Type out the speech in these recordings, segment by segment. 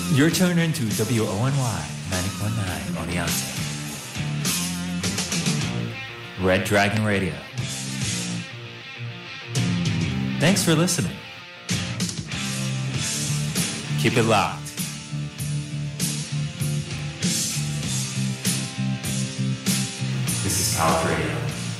You're tuned into WONY 90.9 Oneonta. Red Dragon Radio. Thanks for listening. Keep it locked. This is College Radio.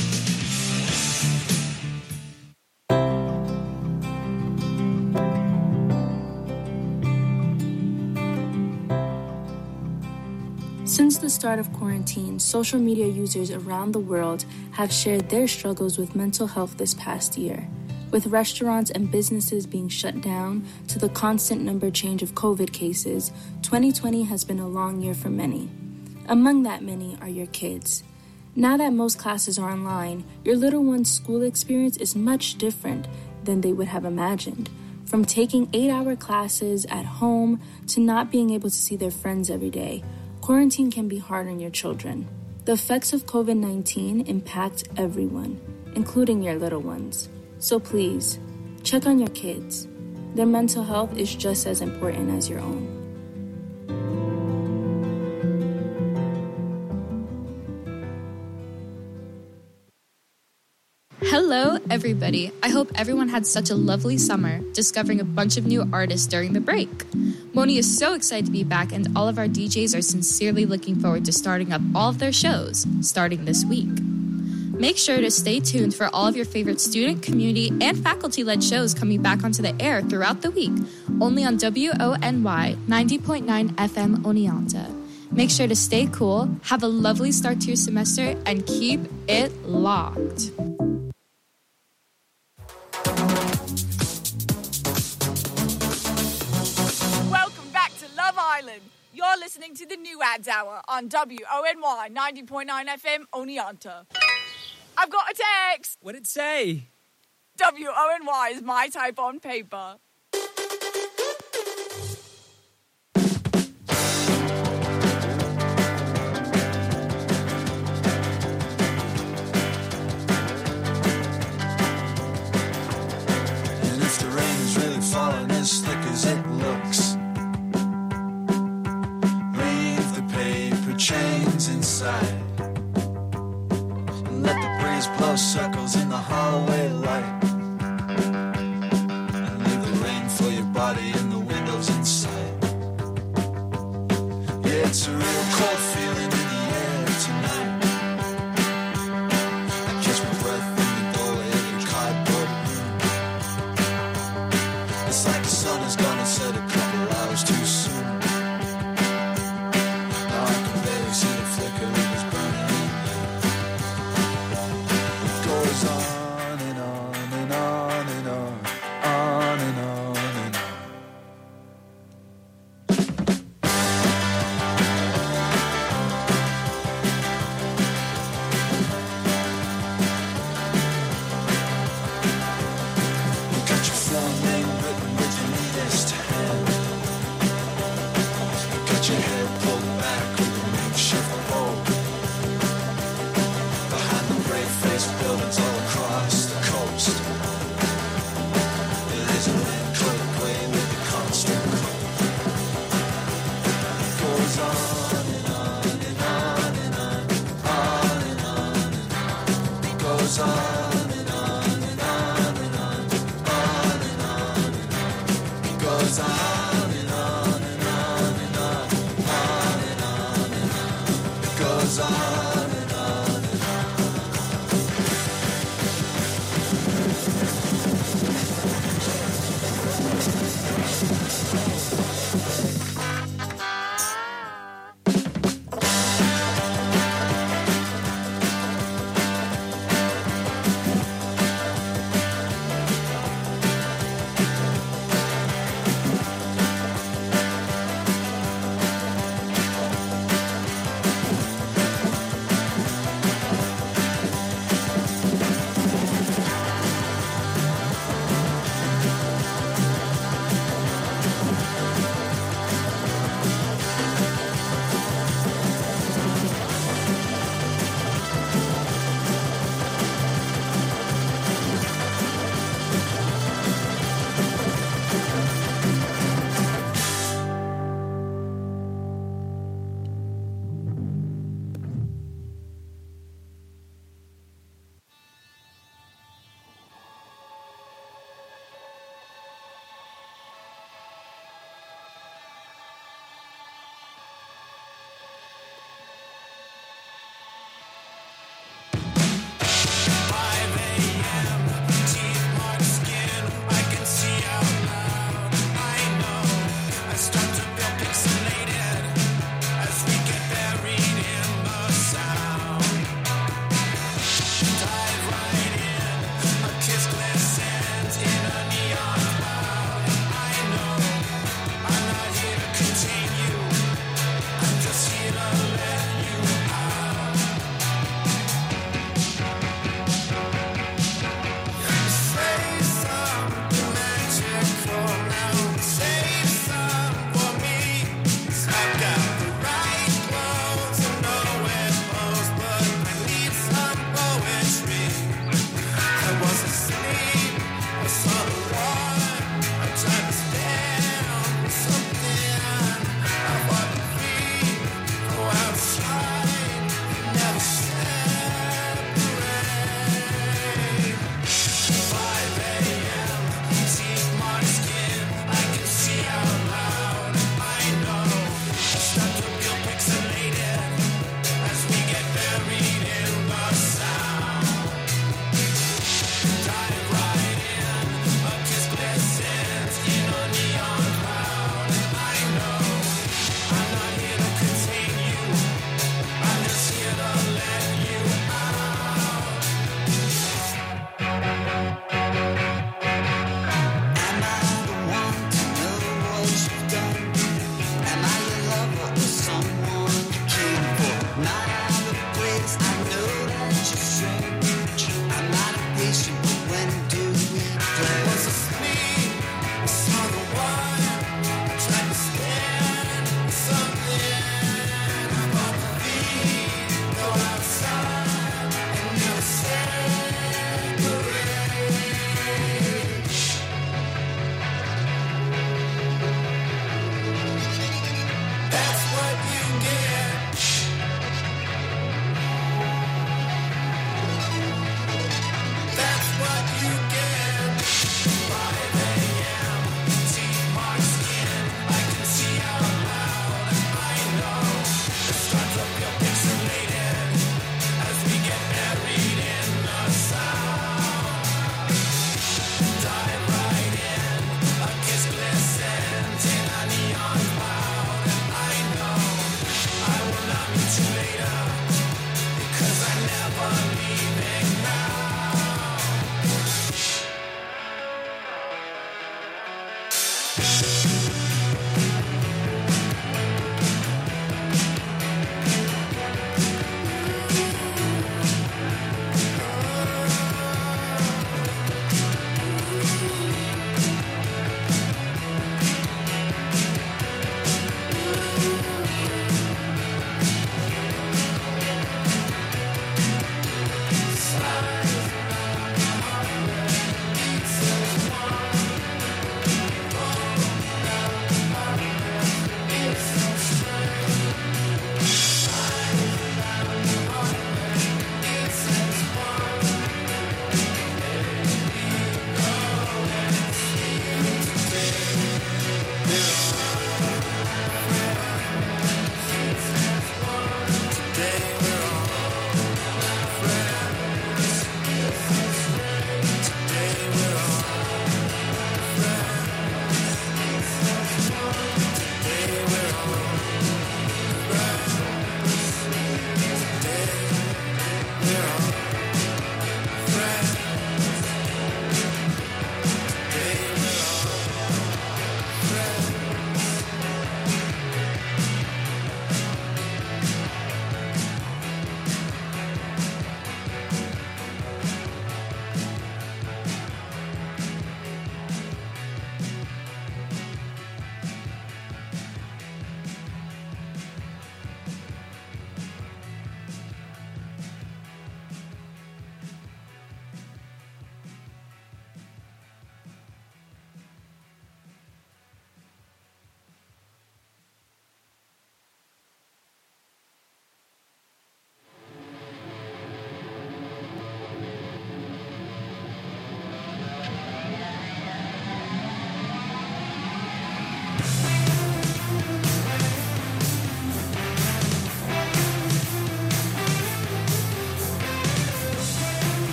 Since the start of quarantine, social media users around the world have shared their struggles with mental health this past year. With restaurants and businesses being shut down to the constant number change of COVID cases, 2020 has been a long year for many. Among that many are your kids. Now that most classes are online, your little one's school experience is much different than they would have imagined. From taking 8-hour classes at home to not being able to see their friends every day, quarantine can be hard on your children. The effects of COVID-19 impact everyone, including your little ones. So please, check on your kids. Their mental health is just as important as your own. Hello, everybody. I hope everyone had such a lovely summer, discovering a bunch of new artists during the break. Moni is so excited to be back, and all of our DJs are sincerely looking forward to starting up all of their shows, starting this week. Make sure to stay tuned for all of your favorite student, community, and faculty-led shows coming back onto the air throughout the week, only on WONY 90.9 FM Oneonta. Make sure to stay cool, have a lovely start to your semester, and keep it locked. Welcome back to Love Island. You're listening to the New Ads Hour on WONY 90.9 FM Oneonta. I've got a text. What'd it say? WONY is my type on paper. And if the rain is really falling as thick as it looks, leave the paper chains inside. Let the breeze blow circles in the hallway light, and leave the rain for your body in the windows inside. Yeah, it's a real cold feeling in the air tonight. I catch my breath in the doorway of your cardboard room. It's like the sun is gonna set a couple hours too soon. Now I can barely see the flicker of his burning goes on and on and on and on and on and on. You got your full name written with your neatest hand. You got your hair pulled back with a makeshift bow. Behind the gray-faced buildings all across the coast, there's a man coated gray with a constant cold. It goes on and on and on and on and on and on. It goes on and on and on and on and on and on. It goes on and on and on and on and on and on. It goes on and on and on.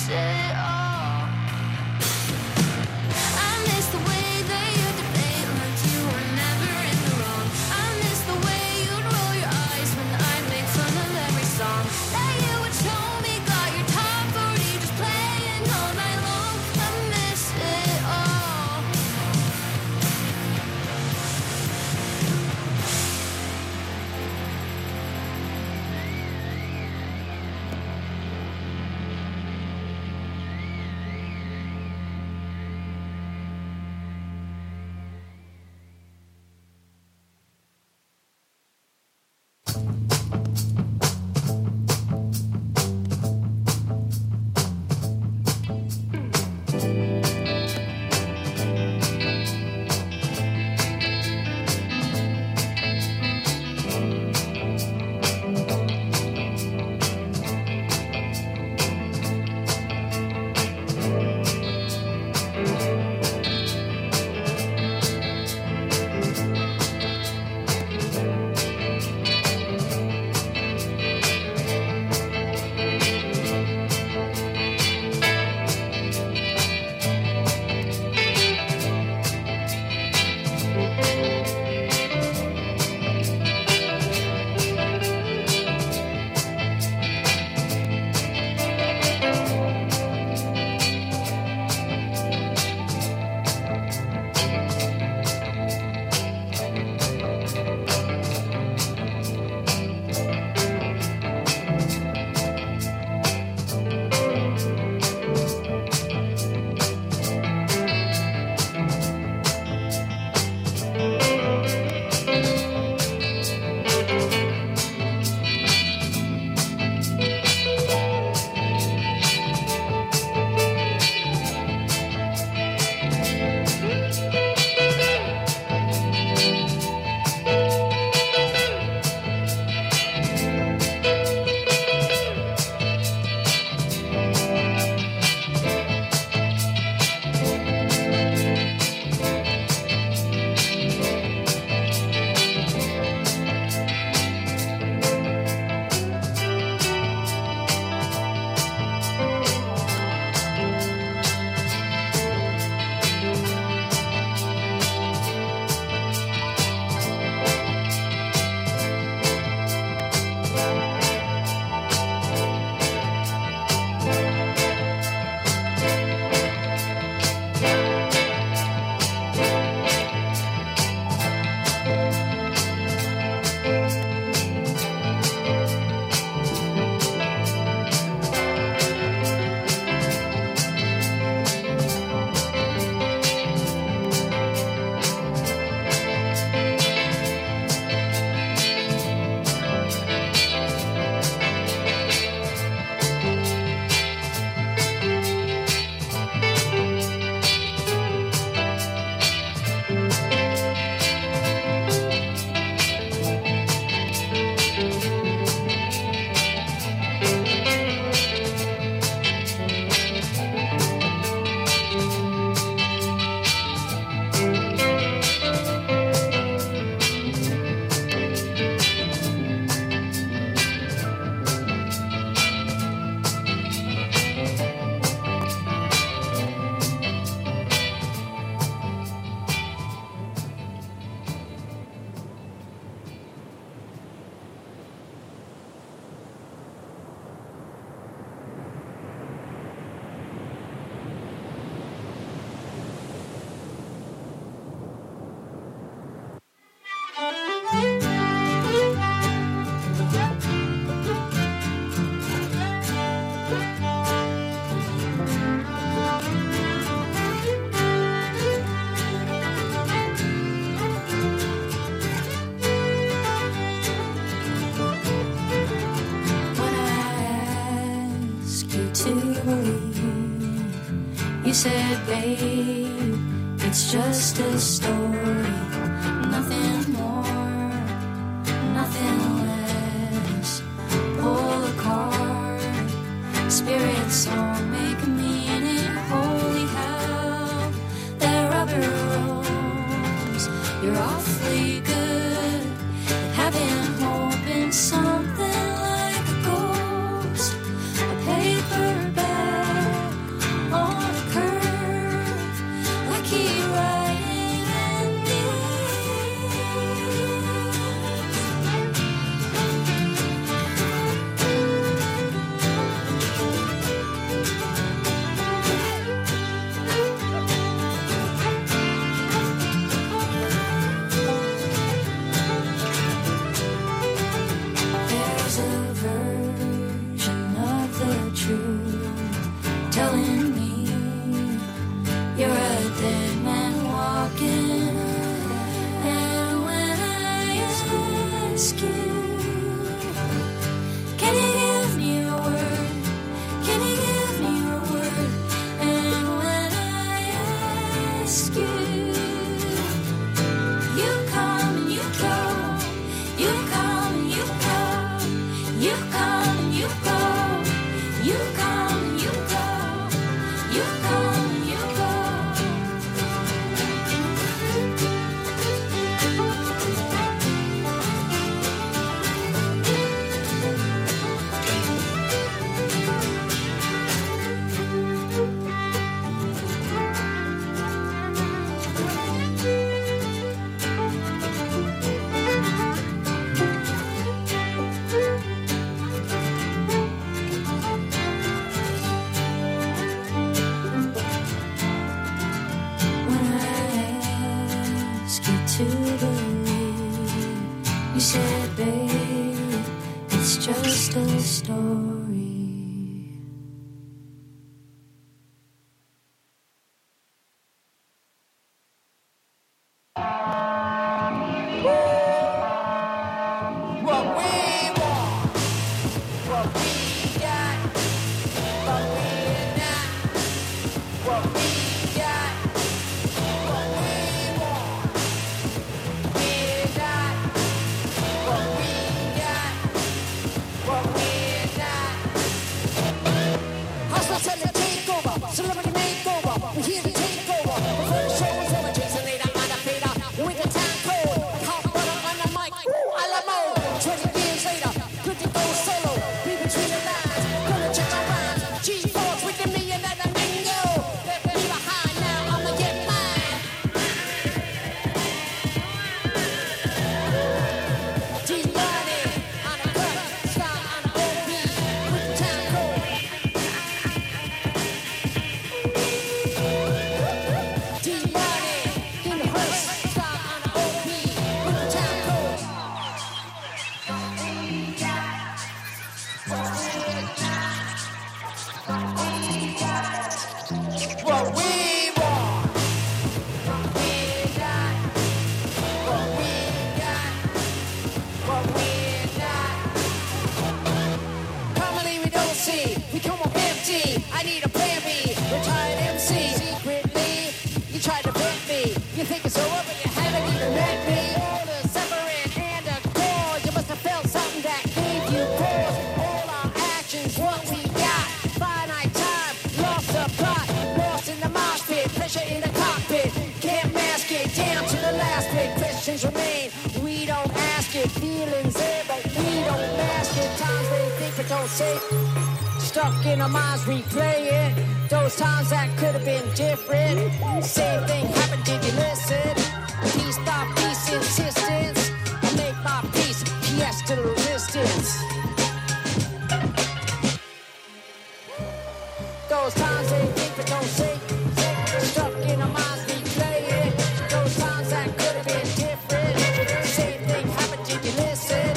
it all. I miss the way that you debate like you were never in the wrong. I miss the way you'd roll your eyes when I'd make fun of every song that you would show me. Got your top 40 just playing all night long. I miss it all. You said, babe, it's just a story. Nothing more, nothing less. Pull a card, spirits all make a meaning. Holy hell, that rubber rose. You're awfully good at having hope in something like a ghost. A paper bag telling me you're a dead man walking. And when I ask you, can you give me a word? Can you give me a word? And when I ask you, you come and you go. You come and you go. You come and you go. You come and you go. You come and you go. When I ask you to believe, you said, babe, it's just a story. What we want, what we got, what we're not. What we got, what we want, we're not. What we got, what we're not. Hustle, sell it, take over. Celebrity makeover. We're here to take over. Before the show is over, Jason later on the fader. With the time code, hot butter on the mic. Ooh, a la mode. 20 years later, good to go solo. Be between the lines, gonna check my rhymes. G-Force with the million and a mingo. Let me behind now, I'ma get mine. D-Money on the cut, style on the OB. With the time code. D-Money in the hearse, style on the OB. With the time code. What we want, we got. What we got, what we're not. Commonly we don't see, we come up empty. I need a plan B, retired MC. Secretly, you tried to vet me. You think it's over, but you haven't even met me. All the separate and a core. You must have felt something that gave you pause. All our actions, what we got. Finite time, lost the plot. Lost in the mosh pit, pressure in the cockpit. Can't mask it, down to the last bit. Questions remain, we don't ask it. Feelings there, but we don't mask it. Times they think but don't say. Stuck in our minds, replay it. Those times that could have been different. Same thing happened, did you listen? Piece by piece, insistence. I make my peace, yes to the resistance. Those times they think but don't say. Stuck in our minds, replay it. Those times that could have been different. Same thing happened, did you listen?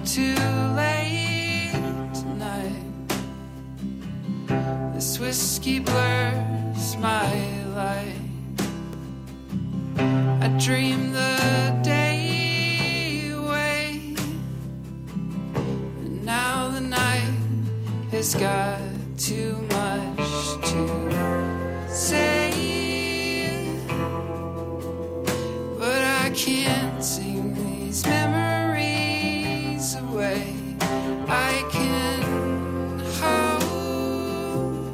too late tonight. This whiskey blurs my light. I dream the day away, and now the night has got too much to say, but I can't sing these memories away. I can hope,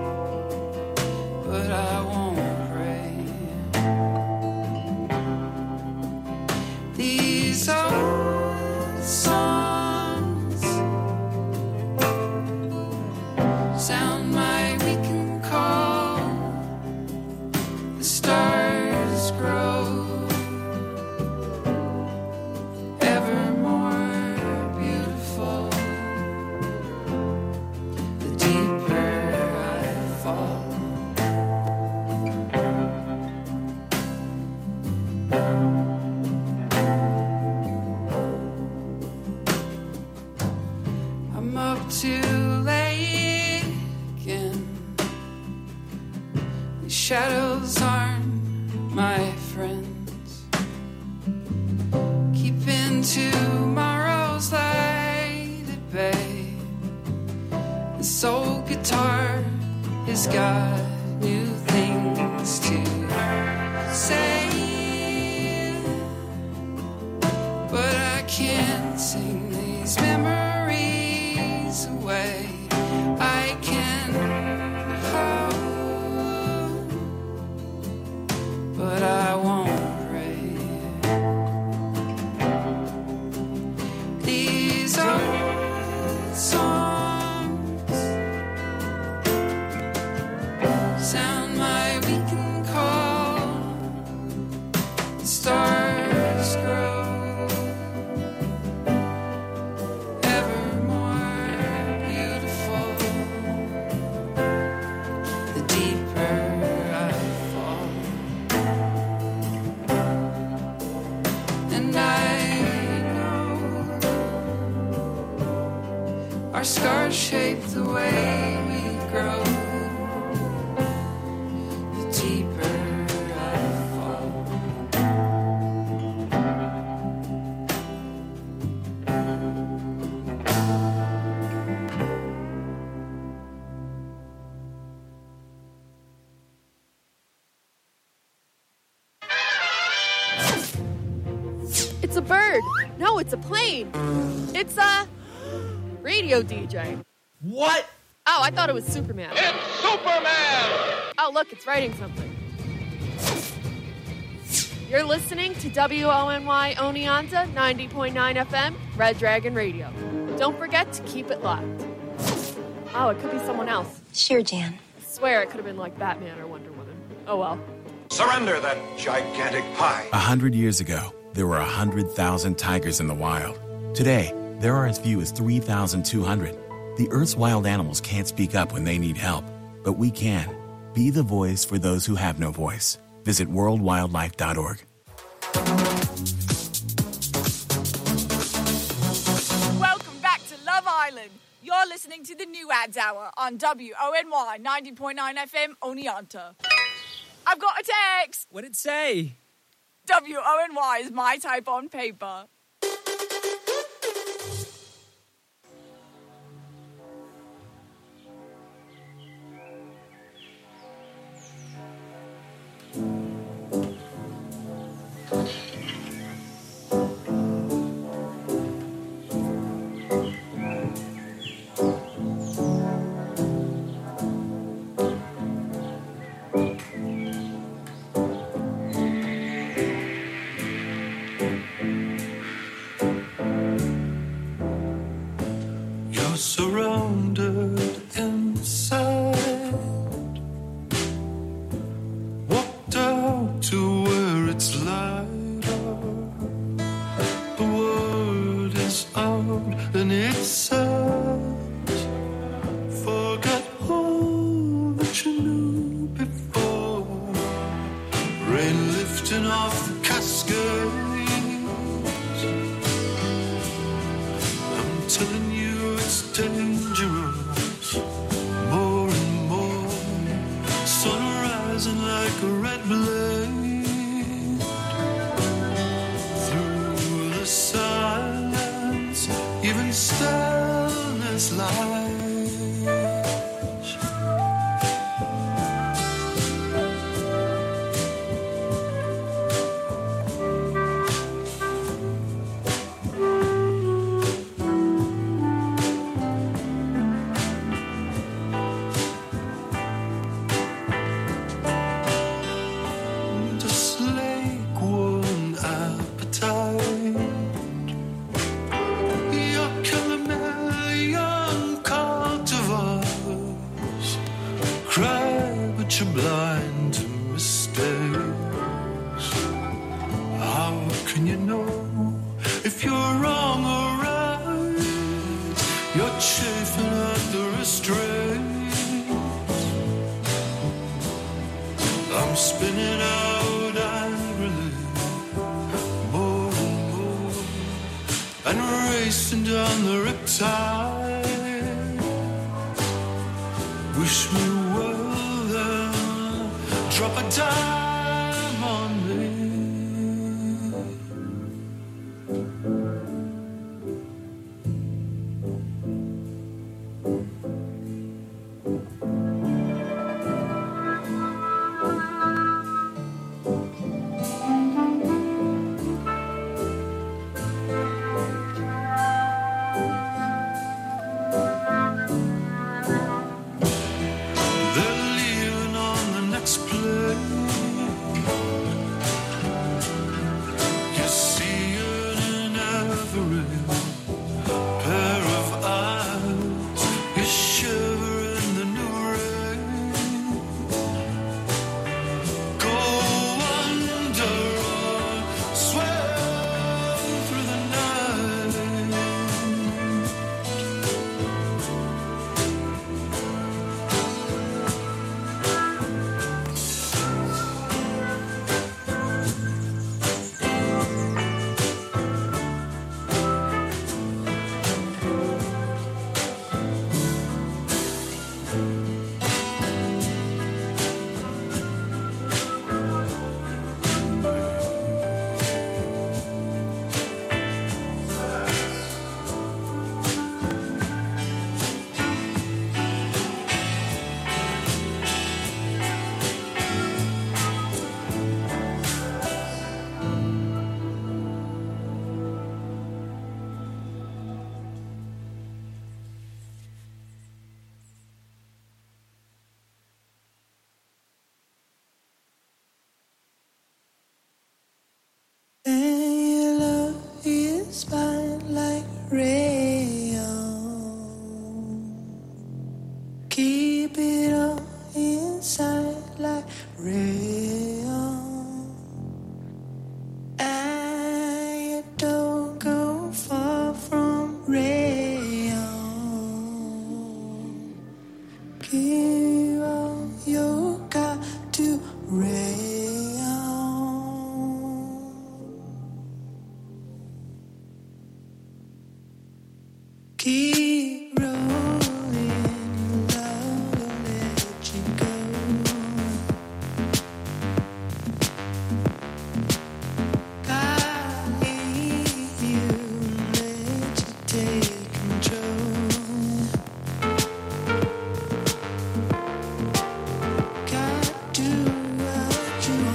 but I won't pray. These old songs sound my weekend call. The stars grow ever more beautiful. The deeper I fall. I'm up too late again. These shadows aren't my friends. Keeping tomorrow's light at bay. This old guitar has got new things to say, but I can't sing these memories away. I can hope, but I won't pray. These old songs sound my weekend call. The stars grow ever more beautiful. The deeper I fall, and I know our scars shape the way we grow. The deeper I fall. It's a bird. No, it's a plane. It's a radio DJ. What? Oh, I thought it was Superman. It's Superman! Oh, look, it's writing something. You're listening to WONY Oneonta 90.9 FM, Red Dragon Radio. Don't forget to keep it locked. Oh, it could be someone else. Sure, Jan. I swear it could have been like Batman or Wonder Woman. Oh, well. Surrender that gigantic pie. 100 years ago, there were 100,000 tigers in the wild. Today, there are as few as 3,200. The Earth's wild animals can't speak up when they need help, but we can. Be the voice for those who have no voice. Visit worldwildlife.org. Welcome back to Love Island. You're listening to the New Ads Hour on WONY 90.9 FM Oneonta. I've got a text. What'd it say? WONY is my type on paper. Surrounded inside, walked out to where it's lighter. The word is out and it says, forget all that you knew before. Rain lifting off the cascades, stillness lies. Do what you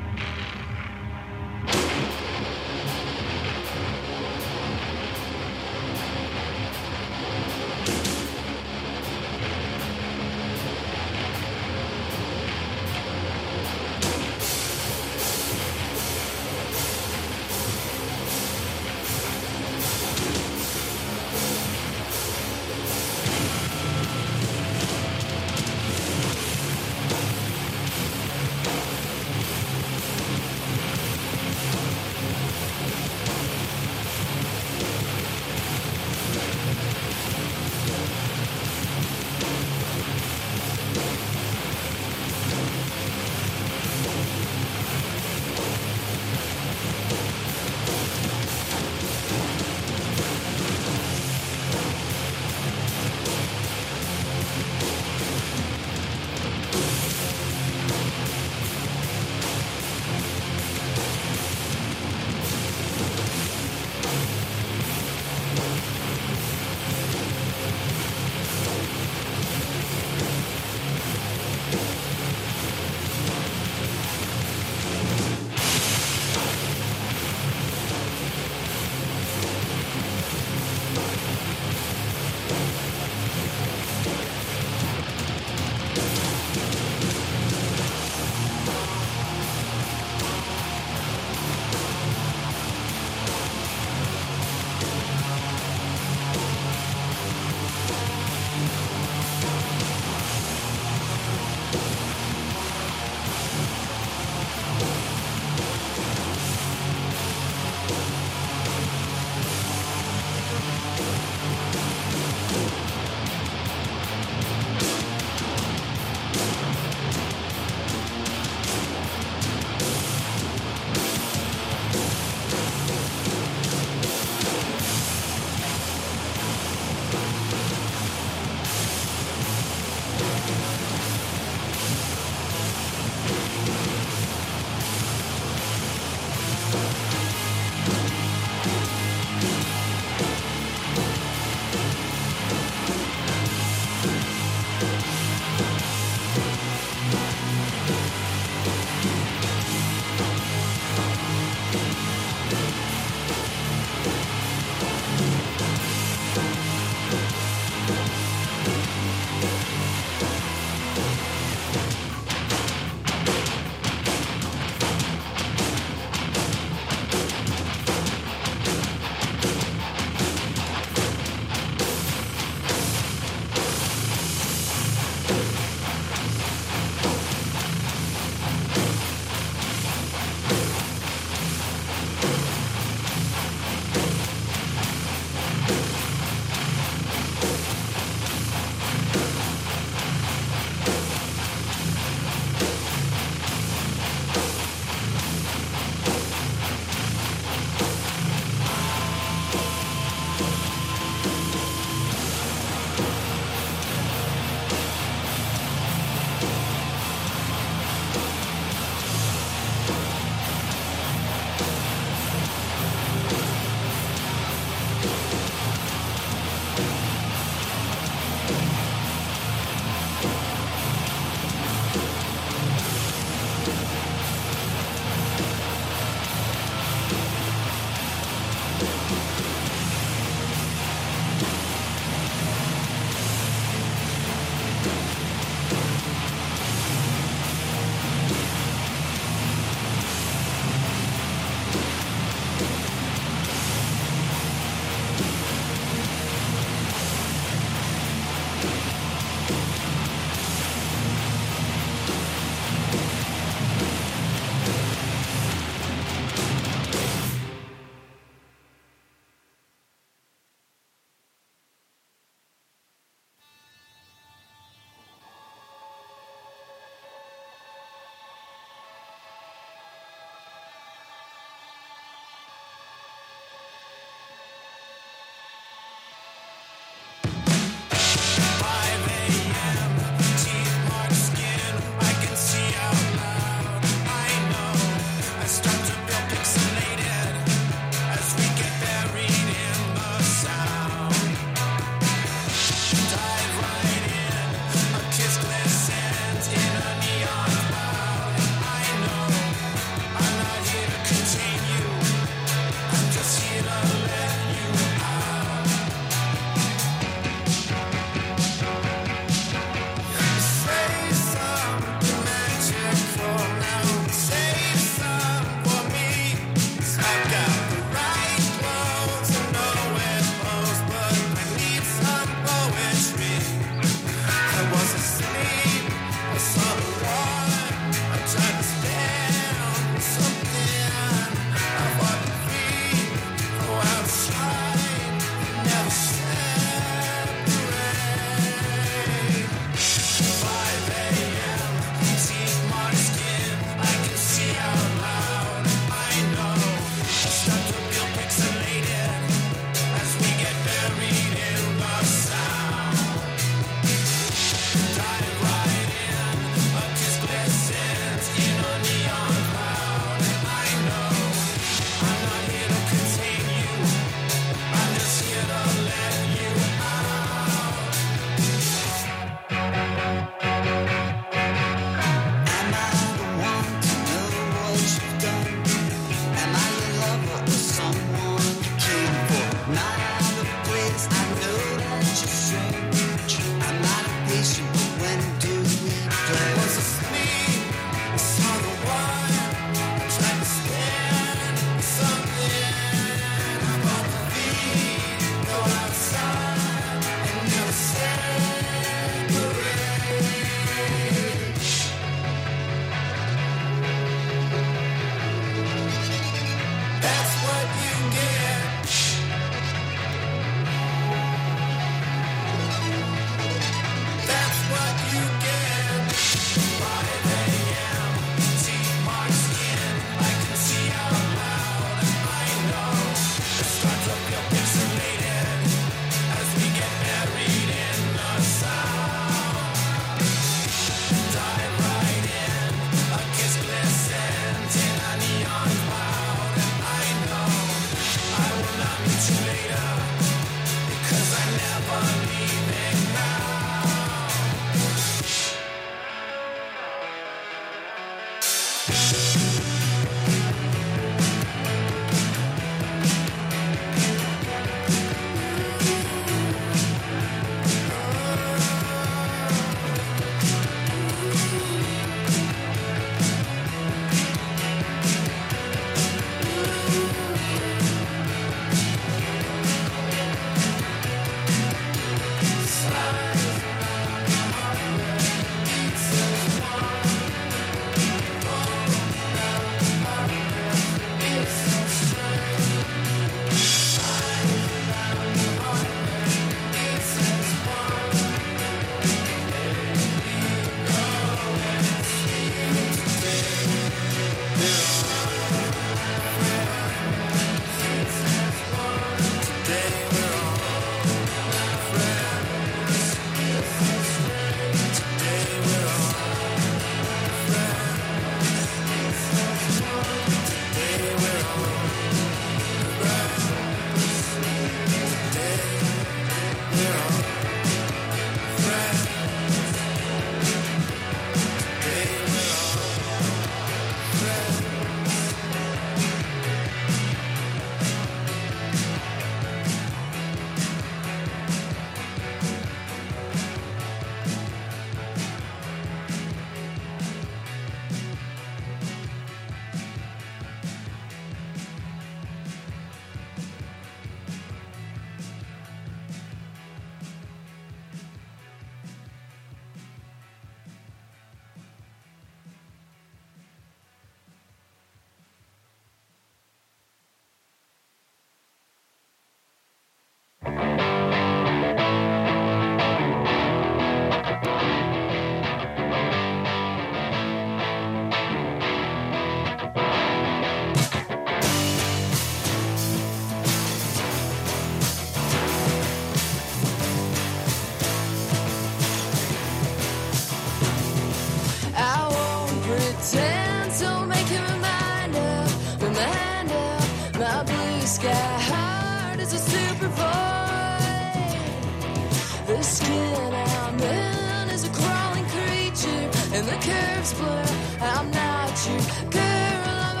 curves blur. I'm not you, girl, I'm a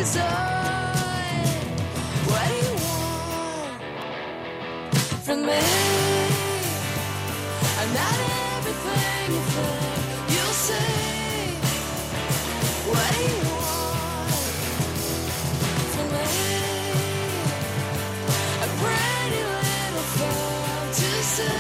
freakazoid. What do you want from me? I'm not everything you think you'll see. What do you want from me? A pretty little fantasy.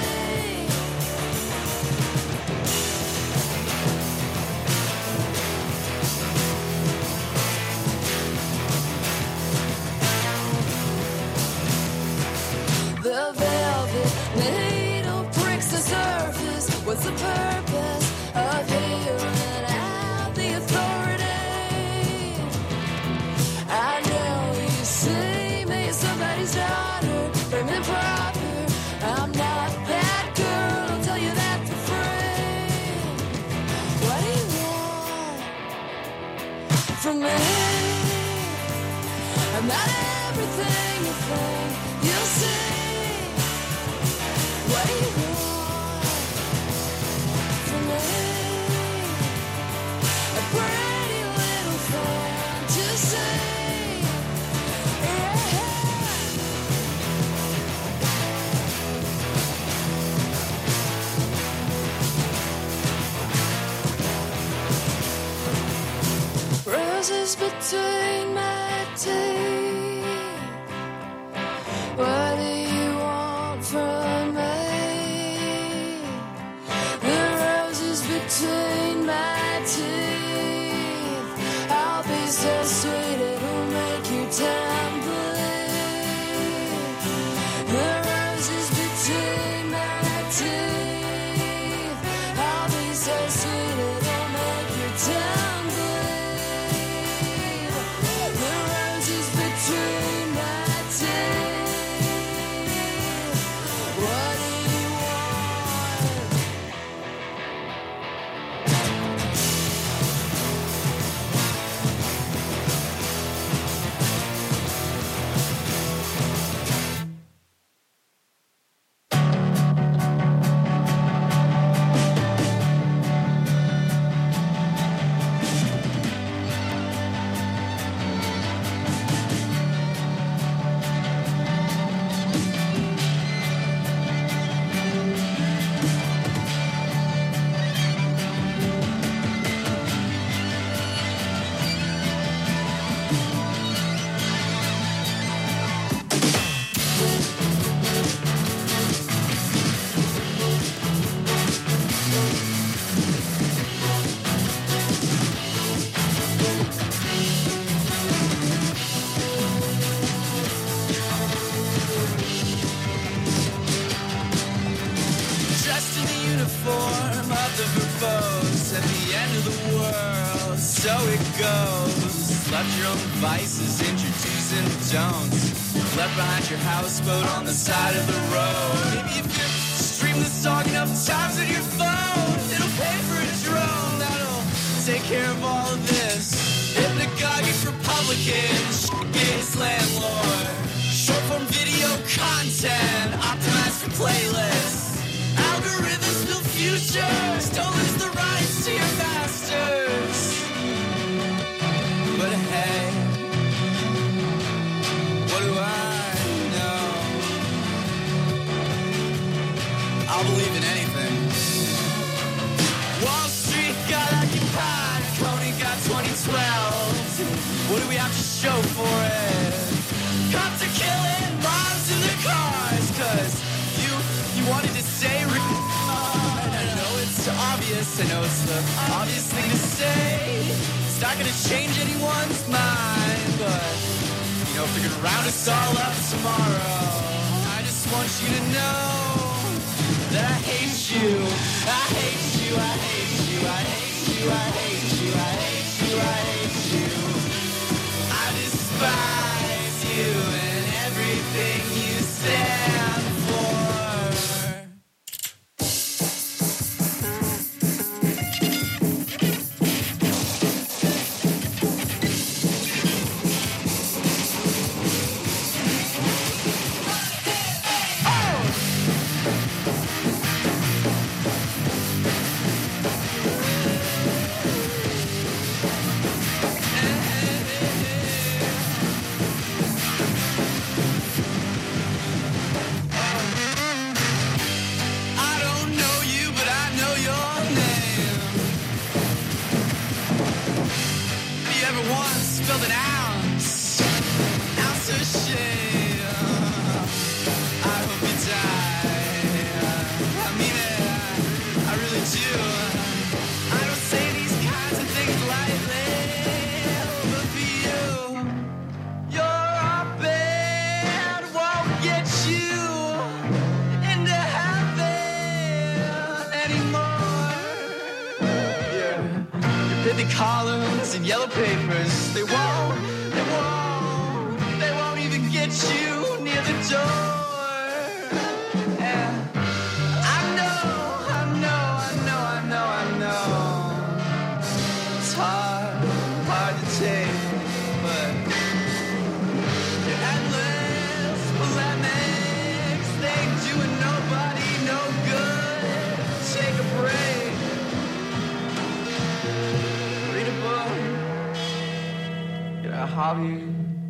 The velvet needle pricks the surface. What's the purpose of hearing out the authority? I know you see me as somebody's daughter, prim and proper. I'm not that girl, I'll tell you that for free. What do you want from me? I'm not everything you think you'll see. What do you want from me? A pretty little fantasy. Roses between my teeth. What do you want from me? The roses between my teeth. I'll be so sweet it'll make your tongue bleed. The roses between my teeth. I'll be so sweet it'll make your tongue bleed. The roses between my teeth. What do you want? goes. Left your own vices, introducing the don'ts. Left behind your houseboat on the side of the road. Maybe if you stream the song enough times on your phone, it'll pay for a drone that'll take care of all of this. Hypnagogic Republican, shit landlord. Short form video content, optimized for playlists. Algorithms build futures, don't lose the rights to your masters. But hey, what do I know? I'll believe in anything. Wall Street got occupied, Coney got 2012. What do we have to show for it? Cops are killing moms in their cars, cause you wanted to say I know it's obvious, I know it's the obvious thing to say. It's not gonna change anyone's mind, but you know, if they're gonna round us all up tomorrow, I just want you to know that I hate you. I hate you, I hate you, I hate you, I hate you, I hate you, I hate you. I despise you and everything you stand for. Columns and yellow papers, they won't even get you near the door. And I know it's hard to take, but your endless polemics, they ain't doing nobody no good. Take a break. A hobby.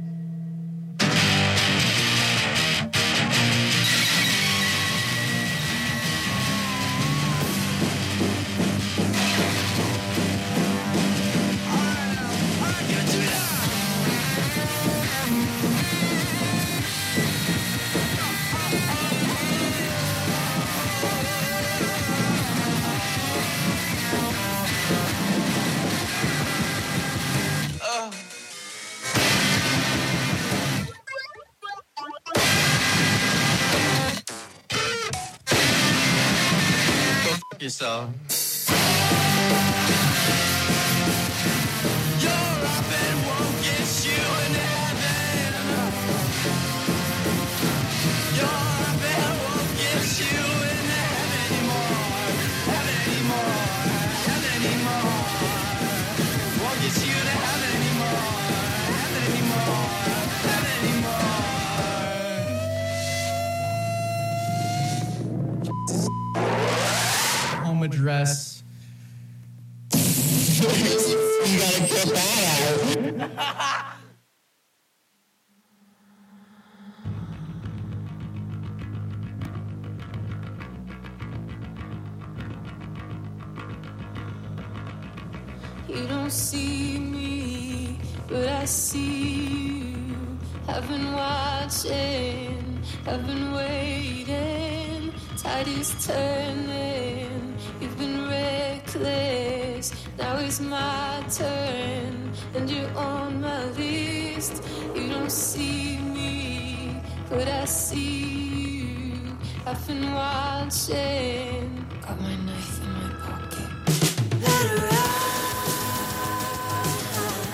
Yourself. Your oven won't get you into heaven. Your oven won't get you into heaven anymore. Heaven anymore. Heaven anymore. Won't get you into heaven anymore. Heaven anymore. Heaven anymore. Home address. You gotta get that out. You don't see me, but I see you. I've been watching, I've been waiting. Tide is turning, you've been reckless. Now it's my turn, and you're on my list. You don't see me, but I see you. I've been watching, got my knife in my pocket. Let her out.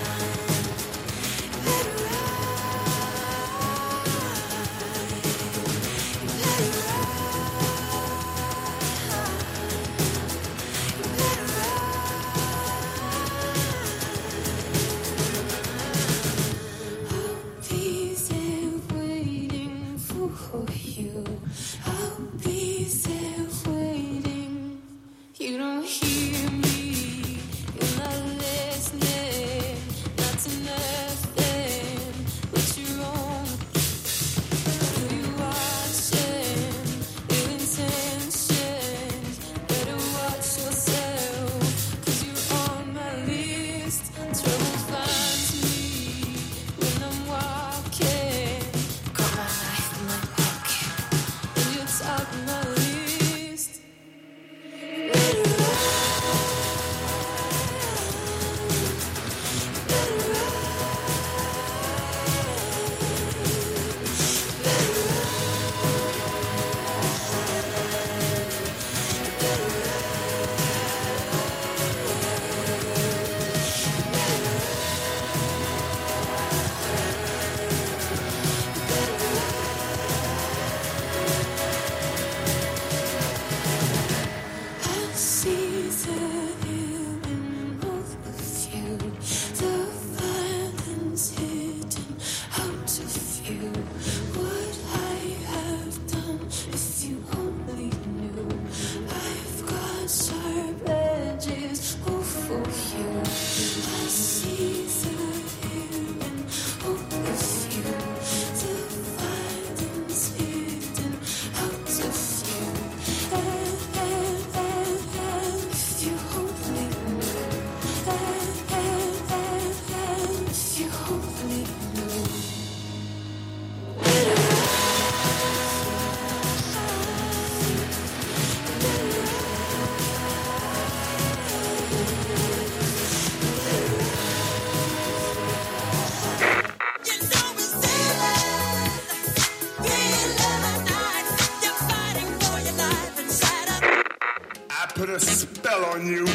on you.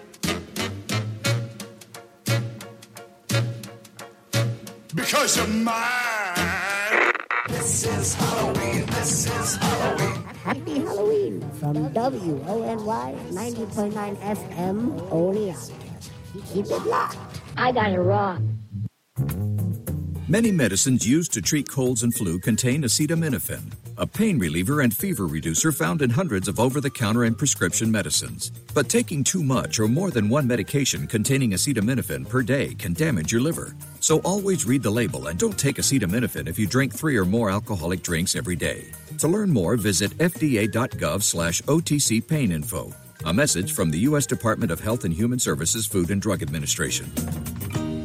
Because you're mine. This is Halloween. This is Halloween. Happy Halloween from WONY 90.9 FM, Oneonta. Keep it locked. I got it wrong. Many medicines used to treat colds and flu contain acetaminophen, a pain reliever and fever reducer found in hundreds of over-the-counter and prescription medicines. But taking too much or more than one medication containing acetaminophen per day can damage your liver. So always read the label and don't take acetaminophen if you drink 3 or more alcoholic drinks every day. To learn more, visit fda.gov/OTC Pain Info. A message from the U.S. Department of Health and Human Services Food and Drug Administration.